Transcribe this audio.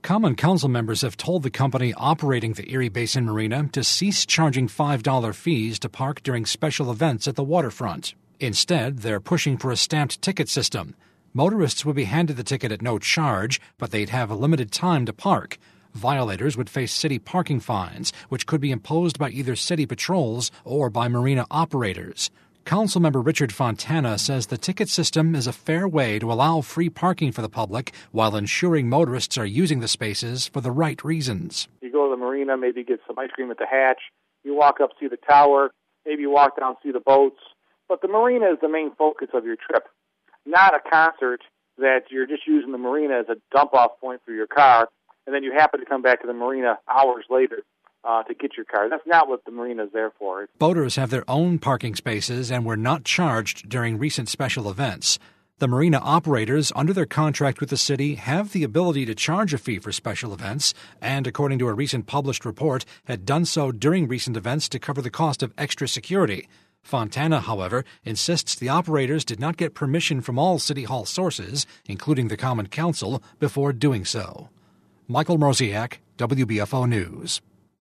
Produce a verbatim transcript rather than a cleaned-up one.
Common Council members have told the company operating the Erie Basin Marina to cease charging five dollars fees to park during special events at the waterfront. Instead, they're pushing for a stamped ticket system. Motorists would be handed the ticket at no charge, but they'd have a limited time to park. Violators would face city parking fines, which could be imposed by either city patrols or by marina operators. Councilmember Richard Fontana says the ticket system is a fair way to allow free parking for the public while ensuring motorists are using the spaces for the right reasons. You go to the marina, maybe get some ice cream at the hatch. You walk up, see the tower. Maybe you walk down, see the boats. But the marina is the main focus of your trip, not a concert that you're just using the marina as a dump-off point for your car, and then you happen to come back to the marina hours later uh, to get your car. That's not what the marina is there for. Boaters have their own parking spaces and were not charged during recent special events. The marina operators, under their contract with the city, have the ability to charge a fee for special events, and according to a recent published report, had done so during recent events to cover the cost of extra security. Fontana, however, insists the operators did not get permission from all City Hall sources, including the Common Council, before doing so. Michael Mrosiak, W B F O News.